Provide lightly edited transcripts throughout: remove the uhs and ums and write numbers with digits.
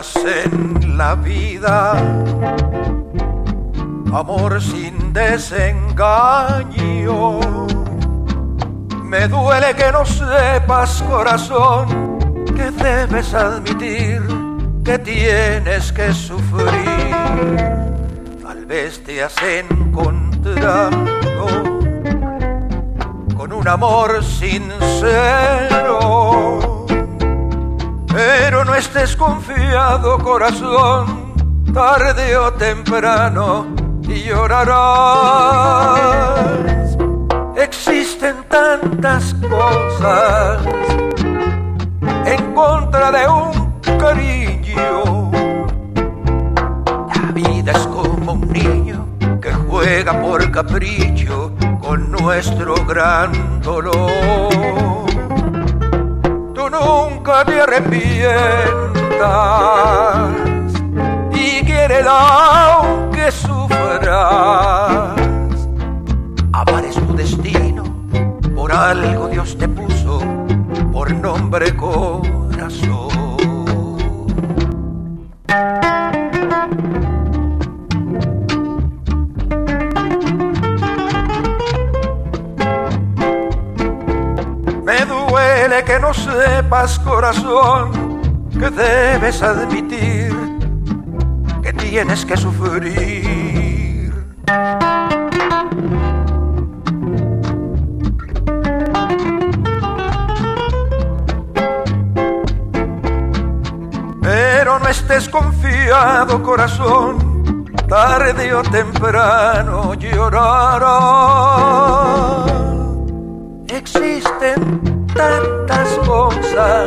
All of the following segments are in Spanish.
cosas en la vida, amor sin desengaño. Me duele que no sepas, corazón, que debes admitir que tienes que sufrir. Tal vez te has encontrado con un amor sincero, pero no estés confiado, corazón, tarde o temprano llorarás. Existen tantas cosas en contra de un cariño. La vida es como un niño que juega por capricho con nuestro gran dolor. Tú nunca te arrepientas y quiérela aunque sufras. Amar es tu destino, por algo Dios te puso por nombre corazón. Me duele que no sepas, corazón, que debes admitir que tienes que sufrir. Pero no estés confiado, corazón, tarde o temprano llorarás. Existen tantas cosas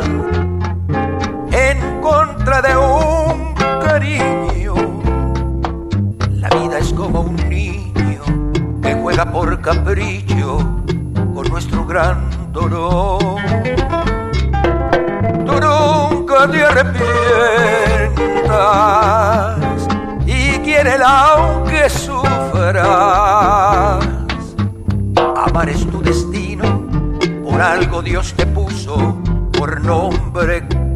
en contra de un cariño. La vida es como un niño que juega por capricho con nuestro gran dolor. Tú nunca te arrepientas y quiérela aunque sufras. Amar es tu destino, por algo Dios te puso por nombre